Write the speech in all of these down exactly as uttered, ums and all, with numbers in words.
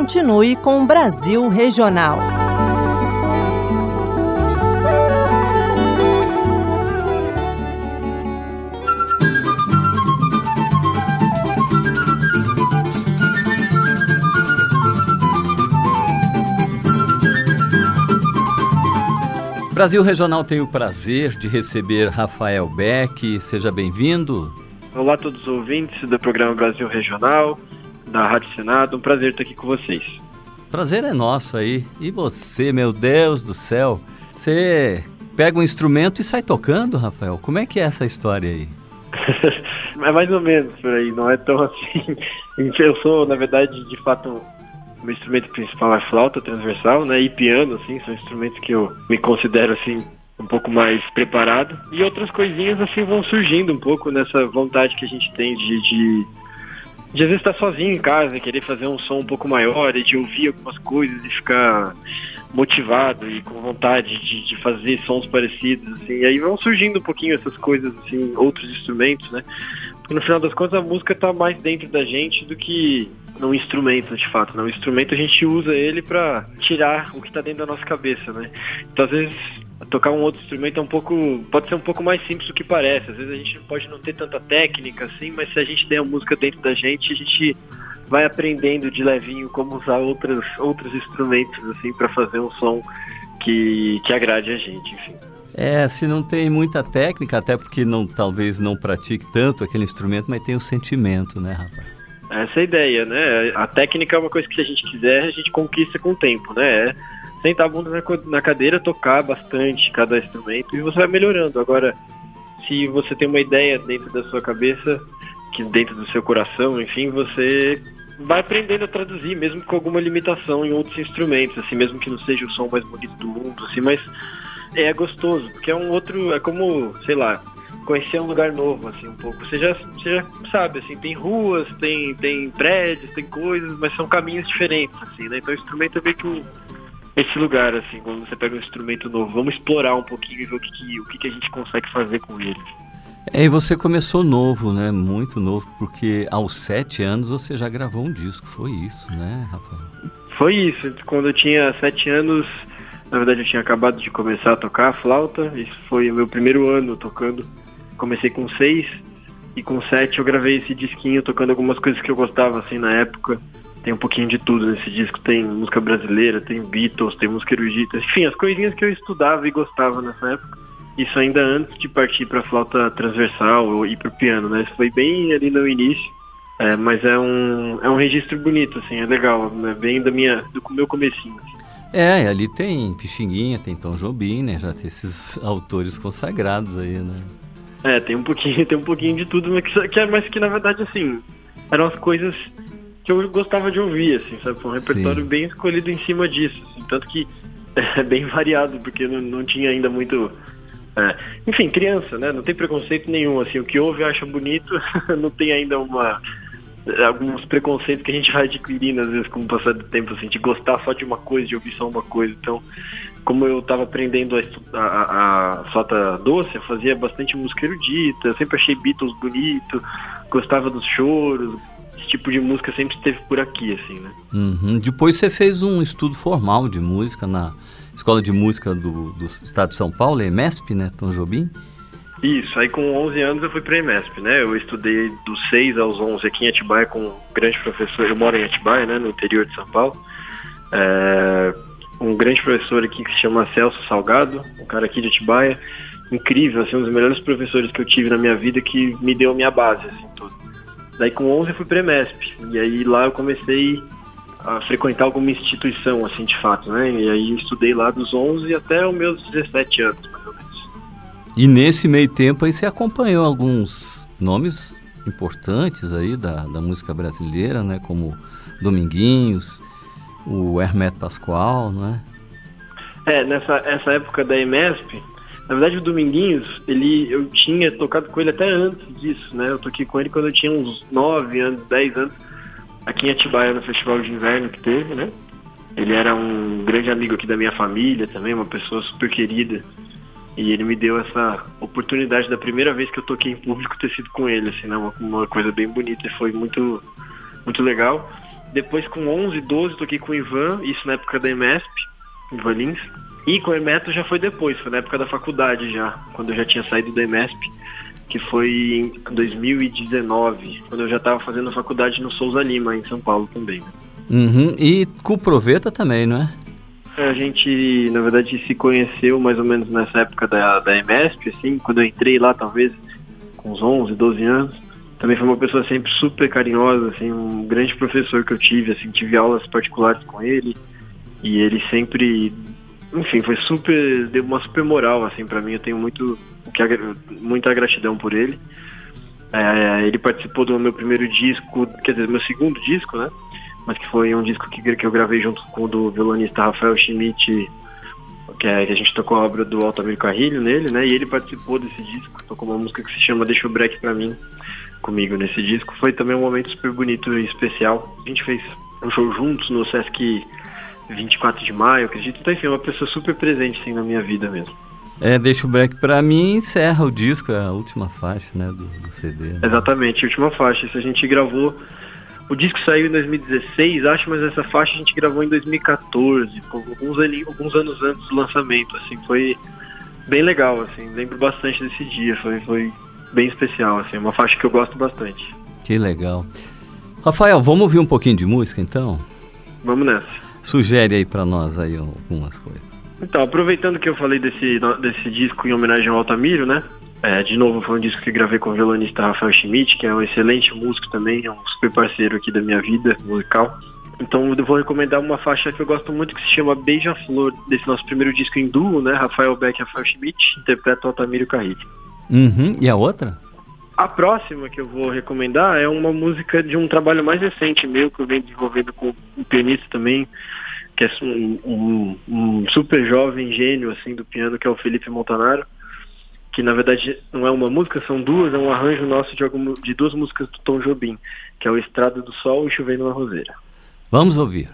continue com o Brasil Regional. Brasil Regional tem o prazer de receber Rafael Beck. Seja bem-vindo. Olá a todos os ouvintes do programa Brasil Regional, da Rádio Senado. Um prazer estar aqui com vocês. Prazer é nosso aí. E você, meu Deus do céu, você pega um instrumento e sai tocando, Rafael? Como é que é essa história aí? É mais ou menos por aí, não é tão assim. Eu sou, na verdade, de fato... Meu instrumento principal é flauta transversal, né, e piano, assim, são instrumentos que eu me considero, assim, um pouco mais preparado. E outras coisinhas, assim, vão surgindo um pouco nessa vontade que a gente tem de, de, de às vezes estar sozinho em casa, querer fazer um som um pouco maior, e de ouvir algumas coisas e ficar motivado e com vontade de, de fazer sons parecidos, assim. E aí vão surgindo um pouquinho essas coisas, assim, outros instrumentos, né. Porque no final das contas a música tá mais dentro da gente do que num instrumento, de fato. No instrumento a gente usa ele pra tirar o que tá dentro da nossa cabeça, né? Então às vezes tocar um outro instrumento é um pouco, pode ser um pouco mais simples do que parece. Às vezes a gente pode não ter tanta técnica assim, mas se a gente tem a música dentro da gente, a gente vai aprendendo de levinho como usar outros, outros instrumentos assim pra fazer um som que, que agrade a gente, enfim. É, se não tem muita técnica, até porque não, talvez não pratique tanto aquele instrumento, mas tem o sentimento, né, rapaz? Essa é a ideia, né? A técnica é uma coisa que se a gente quiser, a gente conquista com o tempo, né? É sentar a bunda na cadeira, tocar bastante cada instrumento e você vai melhorando. Agora, se você tem uma ideia dentro da sua cabeça, que dentro do seu coração, enfim, você vai aprendendo a traduzir, mesmo com alguma limitação em outros instrumentos, assim, mesmo que não seja o som mais bonito do mundo, assim, mas é gostoso, porque é um outro, é como, sei lá, conhecer um lugar novo, assim, um pouco. Você já, você já sabe, assim, tem ruas, tem, tem prédios, tem coisas, mas são caminhos diferentes, assim, né? Então o instrumento é meio que um, esse lugar, assim, quando você pega um instrumento novo, vamos explorar um pouquinho e ver o que, que, o que, que a gente consegue fazer com ele. É, e você começou novo, né? Muito novo, porque aos sete anos você já gravou um disco, foi isso, né, Rafael? Foi isso, quando eu tinha sete anos, na verdade eu tinha acabado de começar a tocar flauta, isso foi o meu primeiro ano tocando. Comecei com seis e com sete eu gravei esse disquinho tocando algumas coisas que eu gostava, assim, na época. Tem um pouquinho de tudo nesse disco, tem música brasileira, tem Beatles, tem música erudita, enfim, as coisinhas que eu estudava e gostava nessa época. Isso ainda antes de partir pra flauta transversal ou ir pro piano, né? Isso foi bem ali no início, é, mas é um, é um registro bonito, assim, é legal, né? Bem da minha, do meu comecinho, assim. É, ali tem Pixinguinha, tem Tom Jobim, né? Já tem esses autores consagrados aí, né? É, tem um pouquinho, tem um pouquinho de tudo, mas que, que, mas que na verdade, assim, eram as coisas que eu gostava de ouvir, assim, sabe? Foi um repertório Sim. bem escolhido em cima disso, assim, tanto que é bem variado, porque não, não tinha ainda muito... É, enfim, criança, né? Não tem preconceito nenhum, assim, o que ouve acha bonito, não tem ainda uma... alguns preconceitos que a gente vai adquirindo, às vezes, com o passar do tempo, assim, de gostar só de uma coisa, de ouvir só uma coisa. Então, como eu estava aprendendo a, estu- a, a, a flauta doce, eu fazia bastante música erudita, eu sempre achei Beatles bonito, gostava dos choros, esse tipo de música sempre esteve por aqui, assim, né? Uhum. Depois você fez um estudo formal de música na Escola de Música do, do Estado de São Paulo, a EMESP, né, Tom Jobim? Isso, aí com onze anos eu fui para a EMESP, né? Eu estudei dos seis aos onze aqui em Atibaia com um grande professor, eu moro em Atibaia, né, no interior de São Paulo. É, um grande professor aqui que se chama Celso Salgado, um cara aqui de Atibaia, incrível, assim, um dos melhores professores que eu tive na minha vida, que me deu a minha base, assim, tudo. Daí com onze eu fui para a EMESP, e aí lá eu comecei a frequentar alguma instituição, assim, de fato, né? E aí eu estudei lá dos onze até os meus dezessete anos, mais ou menos. E nesse meio tempo aí você acompanhou alguns nomes importantes aí da, da música brasileira, né? Como Dominguinhos, o Hermeto Pascoal, não é? É, nessa essa época da EMESP, na verdade o Dominguinhos, ele, eu tinha tocado com ele até antes disso, né? Eu toquei com ele quando eu tinha uns nove anos, dez anos, aqui em Atibaia, no festival de inverno que teve, né? Ele era um grande amigo aqui da minha família também, uma pessoa super querida. E ele me deu essa oportunidade da primeira vez que eu toquei em público ter sido com ele, assim, né? Uma, uma coisa bem bonita e foi muito, muito legal. Depois, com onze, doze, toquei com o Ivan, isso na época da EMESP, Ivan Lins. E com o Hermeto já foi depois, foi na época da faculdade já, quando eu já tinha saído da EMESP, que foi em dois mil e dezenove, quando eu já estava fazendo faculdade no Souza Lima, em São Paulo também. Uhum. E com o Proveta também, não é? A gente, na verdade, se conheceu mais ou menos nessa época da, da EMESP, assim, quando eu entrei lá, talvez, com uns onze, doze anos. Também foi uma pessoa sempre super carinhosa, assim, um grande professor que eu tive, assim, tive aulas particulares com ele, e ele sempre, enfim, foi super, deu uma super moral, assim, pra mim, eu tenho muito, muita gratidão por ele. É, ele participou do meu primeiro disco, quer dizer, meu segundo disco, né, mas que foi um disco que, que eu gravei junto com o do violonista Rafael Schmidt, que, é, que a gente tocou a obra do Altamiro Carrilho nele, né, e ele participou desse disco, tocou uma música que se chama Deixa o Break Pra Mim, comigo nesse disco. Foi também um momento super bonito e especial. A gente fez um show juntos no Sesc vinte e quatro de maio, acredito. Então, enfim, é uma pessoa super presente, assim, na minha vida mesmo. É, Deixa o Break Pra Mim encerra o disco, é a última faixa, né, do, do C D. Né? Exatamente, a última faixa. Isso a gente gravou... O disco saiu em dois mil e dezesseis, acho, mas essa faixa a gente gravou em dois mil e quatorze, alguns, anos, alguns anos antes do lançamento, assim, foi bem legal, assim, lembro bastante desse dia, foi... foi bem especial, assim, uma faixa que eu gosto bastante. Que legal. Rafael, vamos ouvir um pouquinho de música, então? Vamos nessa. Sugere aí pra nós aí algumas coisas. Então, aproveitando que eu falei desse, desse disco em homenagem ao Altamiro, né? É, de novo, foi um disco que gravei com o violonista Rafael Schmidt, que é um excelente músico também, é um super parceiro aqui da minha vida musical. Então eu vou recomendar uma faixa que eu gosto muito, que se chama Beija-Flor, desse nosso primeiro disco em duo, né? Rafael Beck e Rafael Schmidt, interpreta o Altamiro Carrilho. Uhum. E a outra? A próxima que eu vou recomendar é uma música de um trabalho mais recente meu, que eu venho desenvolvendo com um pianista também, que é um, um, um super jovem gênio assim, do piano, que é o Felipe Montanaro, que na verdade não é uma música, são duas, é um arranjo nosso de, alguma, de duas músicas do Tom Jobim, que é o Estrada do Sol e Chovendo na Roseira. Vamos ouvir.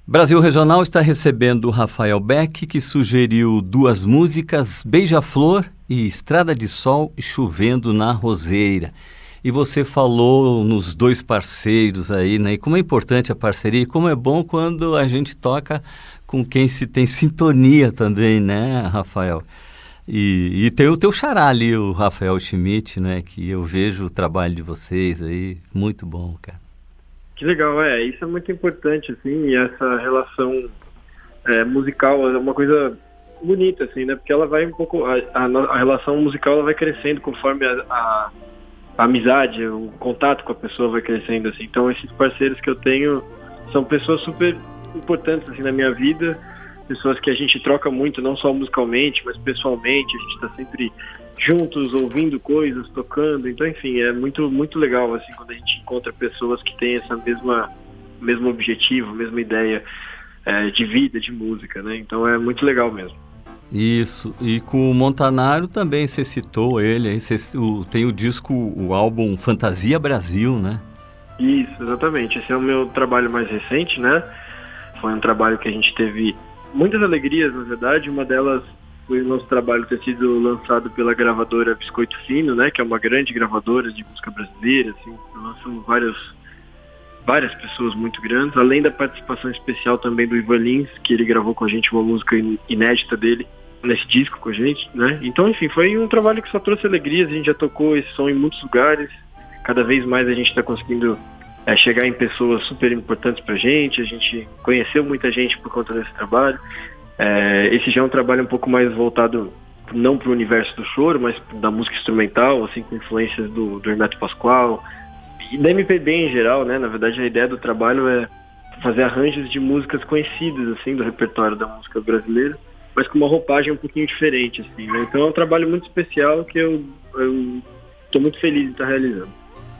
Brasil Regional está recebendo o Rafael Beck, que sugeriu duas músicas, Beija-Flor e Estrada de Sol e Chovendo na Roseira. E você falou nos dois parceiros aí, né? E como é importante a parceria e como é bom quando a gente toca com quem se tem sintonia também, né, Rafael? E, e tem o teu xará ali, o Rafael Schmidt, né? Que eu vejo o trabalho de vocês aí, muito bom, cara. Que legal, é, isso é muito importante, assim, e essa relação é, musical é uma coisa bonita, assim, né, porque ela vai um pouco, a, a, a relação musical ela vai crescendo conforme a, a, a amizade, o contato com a pessoa vai crescendo, assim, então esses parceiros que eu tenho são pessoas super importantes, assim, na minha vida, pessoas que a gente troca muito, não só musicalmente, mas pessoalmente, a gente está sempre juntos, ouvindo coisas, tocando, então enfim, é muito, muito legal assim quando a gente encontra pessoas que têm essa mesma mesmo objetivo, mesma ideia é, de vida, de música, né? Então é muito legal mesmo. Isso, e com o Montanaro também você citou ele, aí você, o, tem o disco, o álbum Fantasia Brasil, né? Isso, exatamente, esse é o meu trabalho mais recente, né? Foi um trabalho que a gente teve muitas alegrias, na verdade, uma delas foi o nosso trabalho ter sido lançado pela gravadora Biscoito Fino, né, que é uma grande gravadora de música brasileira, assim, lançamos várias, várias pessoas muito grandes, além da participação especial também do Ivan Lins, que ele gravou com a gente uma música inédita dele nesse disco com a gente, né, então enfim, foi um trabalho que só trouxe alegrias, a gente já tocou esse som em muitos lugares, cada vez mais a gente está conseguindo é, chegar em pessoas super importantes pra gente, a gente conheceu muita gente por conta desse trabalho. É, esse já é um trabalho um pouco mais voltado não para o universo do choro, mas da música instrumental, assim, com influências do, do Hermeto Pascoal e da M P B em geral, né? Na verdade, a ideia do trabalho é fazer arranjos de músicas conhecidas, assim, do repertório da música brasileira, mas com uma roupagem um pouquinho diferente, assim, né? Então é um trabalho muito especial que eu estou muito feliz de estar realizando.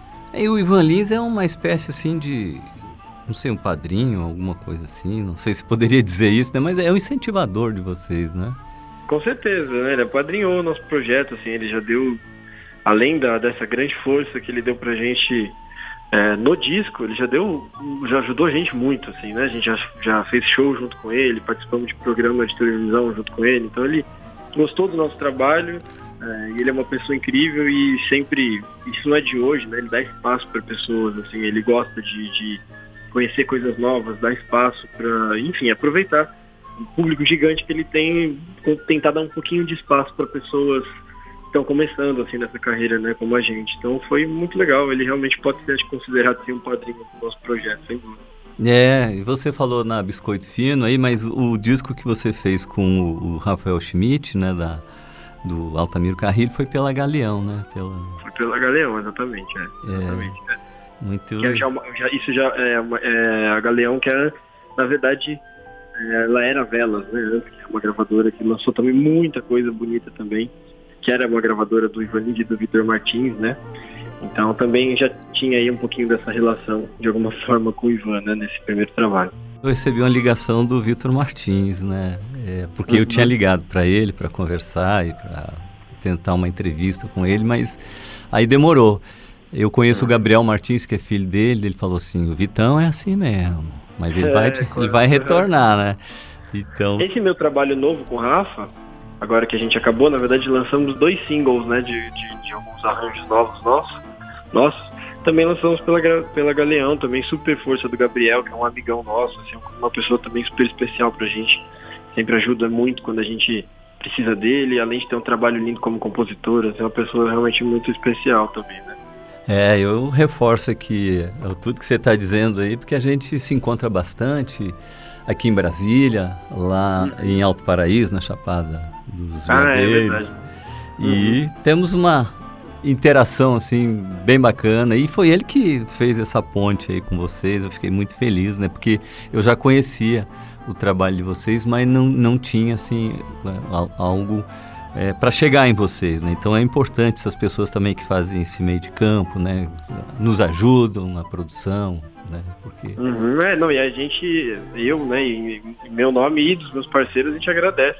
E o Ivan Lins é uma espécie, assim, de... não sei, um padrinho, alguma coisa assim, não sei se poderia dizer isso, né? Mas é um incentivador de vocês, né? Com certeza, né? Ele apadrinhou o nosso projeto, assim, ele já deu, além da, dessa grande força que ele deu pra gente é, no disco, ele já deu, já ajudou a gente muito, assim, né? A gente já, já fez show junto com ele, participamos de programa de televisão junto com ele, então ele gostou do nosso trabalho, é, ele é uma pessoa incrível e sempre, isso não é de hoje, né? Ele dá espaço para pessoas, assim, ele gosta de... de conhecer coisas novas, dar espaço para, enfim, aproveitar o público gigante que ele tem, tentar dar um pouquinho de espaço para pessoas que estão começando assim nessa carreira, né, como a gente. Então foi muito legal, ele realmente pode ser considerado assim, um padrinho do nosso projeto, sem dúvida. É, e você falou na Biscoito Fino aí, mas o disco que você fez com o, o Rafael Schmidt, né, da, do Altamiro Carrilho, foi pela Galeão, né? Pela... Foi pela Galeão, exatamente, é. Exatamente, é. é. Muito... Que é já, já, isso já é, uma, é a Galeão, que era, na verdade, é, ela era Velas, né? Que é uma gravadora que lançou também muita coisa bonita também, que era uma gravadora do Ivan Lins e do Vitor Martins, né? Então também já tinha aí um pouquinho dessa relação, de alguma forma, com o Ivan, né? Nesse primeiro trabalho. Eu recebi uma ligação do Vitor Martins, né? É, porque uhum. eu tinha ligado para ele para conversar e para tentar uma entrevista com ele, mas aí demorou. Eu conheço o Gabriel Martins, que é filho dele, ele falou assim, o Vitão é assim mesmo, mas ele, é, vai, claro, ele vai retornar, né? Então... Esse meu trabalho novo com o Rafa, agora que a gente acabou, na verdade lançamos dois singles, né, de, de, de alguns arranjos novos nossos, nossos. Também lançamos pela, pela Galeão, também super força do Gabriel, que é um amigão nosso, assim, uma pessoa também super especial pra gente, sempre ajuda muito quando a gente precisa dele, além de ter um trabalho lindo como compositor, assim, é uma pessoa realmente muito especial também, né? É, eu reforço aqui tudo que você está dizendo aí, porque a gente se encontra bastante aqui em Brasília, lá uhum. em Alto Paraíso, na Chapada dos Veadeiros. Ah, é e uhum. temos uma interação assim bem bacana, e foi ele que fez essa ponte aí com vocês. Eu fiquei muito feliz, né? Porque eu já conhecia o trabalho de vocês, mas não, não tinha assim algo... É, para chegar em vocês, né? Então é importante essas pessoas também que fazem esse meio de campo, né? Nos ajudam na produção, né? Porque... Uhum, é, não, e a gente, eu, né, em meu nome e dos meus parceiros, a gente agradece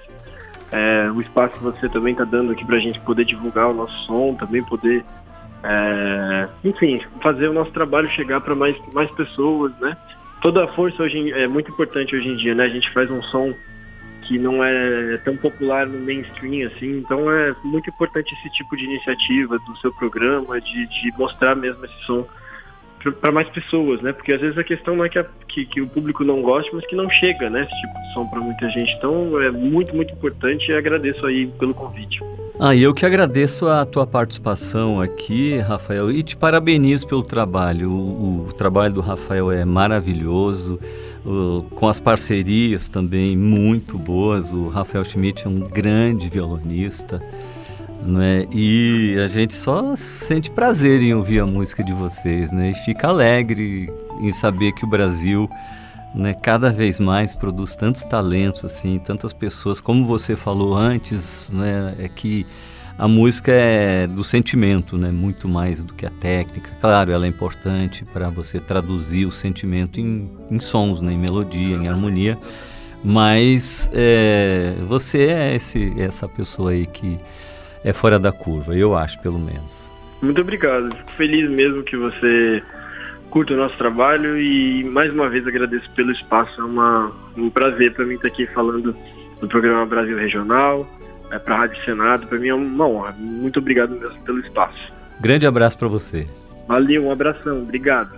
é, o espaço que você também está dando aqui para a gente poder divulgar o nosso som, também poder, é, enfim, fazer o nosso trabalho chegar para mais, mais pessoas, né? toda a força hoje em, é muito importante hoje em dia, né? A gente faz um som que não é tão popular no mainstream, assim, então é muito importante esse tipo de iniciativa do seu programa, de, de mostrar mesmo esse som para mais pessoas, né? Porque às vezes a questão não é que, a, que, que o público não goste, mas que não chega, né? Esse tipo de som para muita gente. Então é muito, muito importante e agradeço aí pelo convite. Ah, e eu que agradeço a tua participação aqui, Rafael, e te parabenizo pelo trabalho. O, o trabalho do Rafael é maravilhoso, o, com as parcerias também muito boas. O Rafael Schmidt é um grande violonista, né? E a gente só sente prazer em ouvir a música de vocês, né? E fica alegre em saber que o Brasil, né, cada vez mais produz tantos talentos, assim, tantas pessoas, como você falou antes, né, é que a música é do sentimento, né, muito mais do que a técnica. Claro, ela é importante para você traduzir o sentimento em, em sons, né, em melodia, em harmonia, mas é, você é esse, essa pessoa aí que é fora da curva, eu acho, pelo menos. Muito obrigado, fico feliz mesmo que você curta o nosso trabalho e mais uma vez agradeço pelo espaço. É uma, um prazer para mim estar aqui falando do programa Brasil Regional, é, para a Rádio Senado. Para mim é uma honra. Muito obrigado mesmo pelo espaço. Grande abraço para você. Valeu, um abração, obrigado.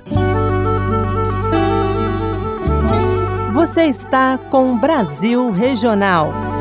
Você está com Brasil Regional.